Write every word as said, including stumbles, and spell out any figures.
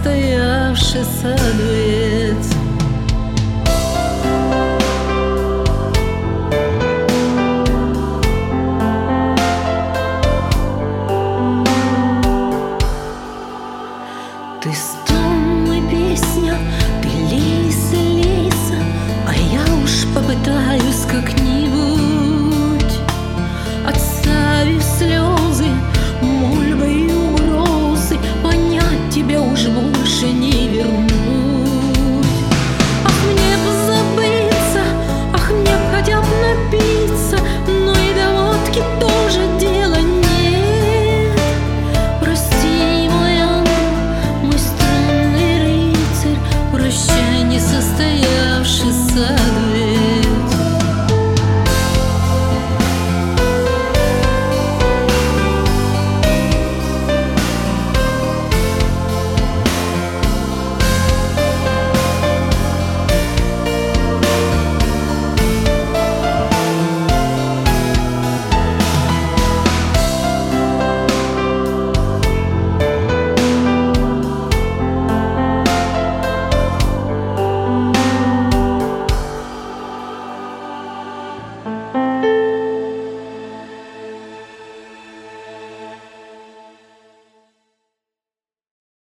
состоявшийся дуэт. Ты стон, мой песня, ты лейся, лейся, а я уж попытаюсь как-нибудь, отставив слезы, мольбы и угрозы, понять тебя уж больше не верну.